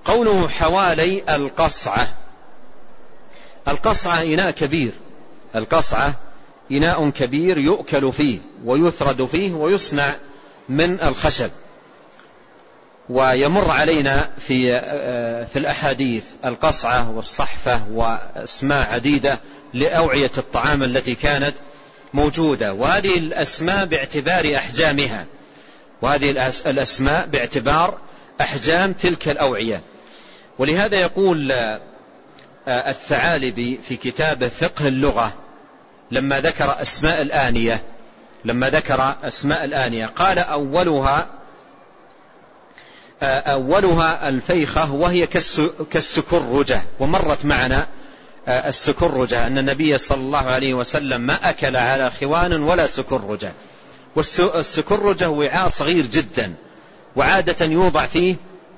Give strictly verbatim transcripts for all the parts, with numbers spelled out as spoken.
قوله حوالي القصعة. القصعة إناء كبير، القصعة إناء كبير يؤكل فيه ويثرد فيه ويصنع من الخشب. ويمر علينا في في الأحاديث القصعة والصحفة وأسماء عديدة لأوعية الطعام التي كانت موجودة، وهذه الأسماء باعتبار أحجامها، وهذه الأسماء باعتبار أحجام تلك الأوعية. ولهذا يقول الثعالبي في كتابه فقه اللغة لما ذكر أسماء الآنية لما ذكر أسماء الآنية قال أولها أولها الفيخة وهي كالسكرجة. ومرت معنا السكرجة أن النبي صلى الله عليه وسلم ما أكل على خوان ولا سكرجة. والسكرجة وعاء صغير جدا، وعادة يوضع فيه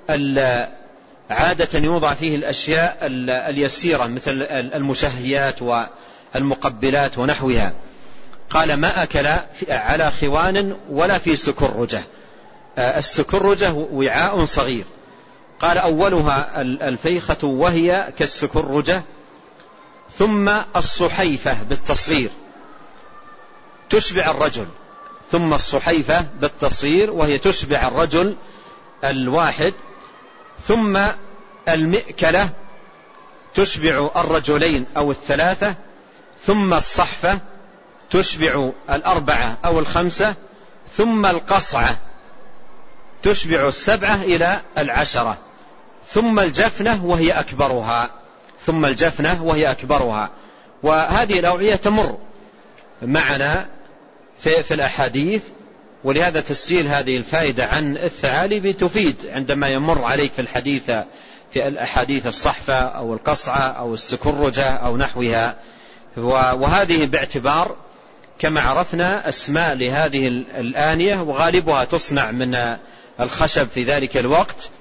عادة يوضع فيه الأشياء اليسيرة مثل المشهيات والمقبلات ونحوها. قال ما أكل على خوان ولا في سكرجة. السكرجة وعاء صغير. قال أولها الفيخة وهي كالسكرجة، ثم الصحيفة بالتصغير تشبع الرجل، ثم الصحيفة بالتصغير وهي تشبع الرجل الواحد، ثم المئكلة تشبع الرجلين أو الثلاثة، ثم الصحفة تشبع الأربعة أو الخمسة، ثم القصعة تشبع السبعة إلى العشرة، ثم الجفنة وهي أكبرها ثم الجفنة وهي أكبرها. وهذه الأوعية تمر معنا في, في الأحاديث، ولهذا تسجيل هذه الفائدة عن الثعالبي تفيد عندما يمر عليك في الحديث في الأحاديث الصحفة أو القصعة أو السكرجة أو نحوها. وهذه باعتبار كما عرفنا أسماء لهذه الآنية، وغالبها تصنع من الخشب في ذلك الوقت.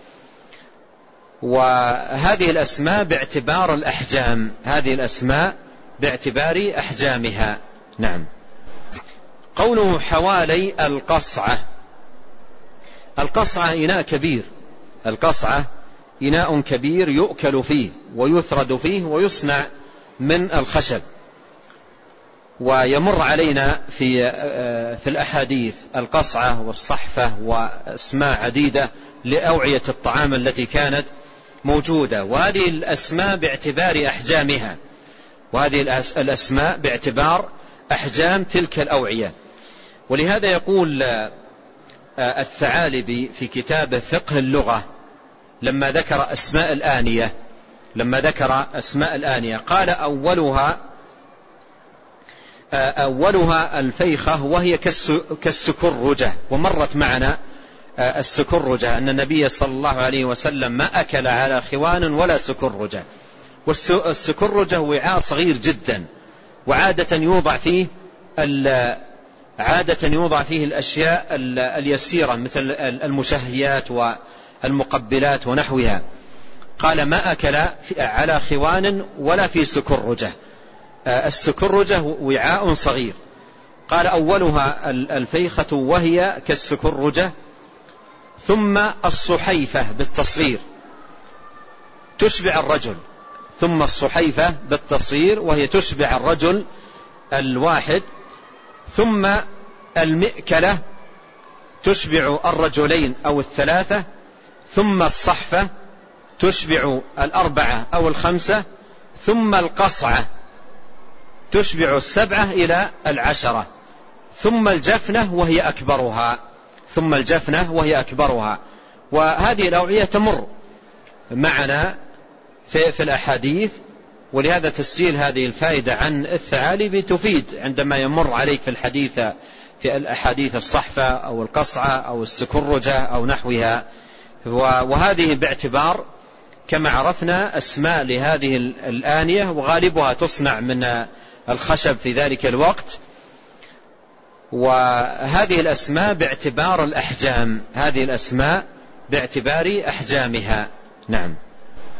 وهذه الأسماء باعتبار الأحجام، هذه الأسماء باعتبار أحجامها. نعم. قوله حوالي القصعة. القصعة إناء كبير، القصعة إناء كبير يؤكل فيه ويثرد فيه ويصنع من الخشب. ويمر علينا في في الأحاديث القصعة والصحفة وأسماء عديدة لأوعية الطعام التي كانت موجودة، وهذه الأسماء باعتبار أحجامها، وهذه الأسماء باعتبار أحجام تلك الأوعية. ولهذا يقول الثعالبي في كتابه فقه اللغة لما ذكر أسماء الآنية لما ذكر أسماء الآنية قال أولها أولها الفيخة وهي كالسكرجة. ومرت معنا السكرجة أن النبي صلى الله عليه وسلم ما أكل على خوان ولا سكرجة. والسكرجة وعاء صغير جدا، وعادة يوضع فيه عادة يوضع فيه الأشياء اليسيرة مثل المشهيات والمقبلات ونحوها. قال ما أكل على خوان ولا في سكرجة. السكرجة وعاء صغير. قال أولها الفيخة وهي كالسكرجة، ثم الصحيفة بالتصغير تشبع الرجل، ثم الصحيفة بالتصغير وهي تشبع الرجل الواحد، ثم المئكلة تشبع الرجلين أو الثلاثة، ثم الصحفة تشبع الأربعة أو الخمسة، ثم القصعة تشبع السبعة إلى العشرة، ثم الجفنة وهي أكبرها ثم الجفنة وهي أكبرها. وهذه الأوعية تمر معنا في, في الأحاديث، ولهذا تسجيل هذه الفائدة عن الثعالبي تفيد عندما يمر عليك في الحديث في الأحاديث الصحفة أو القصعة أو السكرجة أو نحوها. وهذه باعتبار كما عرفنا أسماء لهذه الآنية، وغالبها تصنع من الخشب في ذلك الوقت. وهذه الأسماء باعتبار الأحجام، هذه الأسماء باعتبار أحجامها. نعم.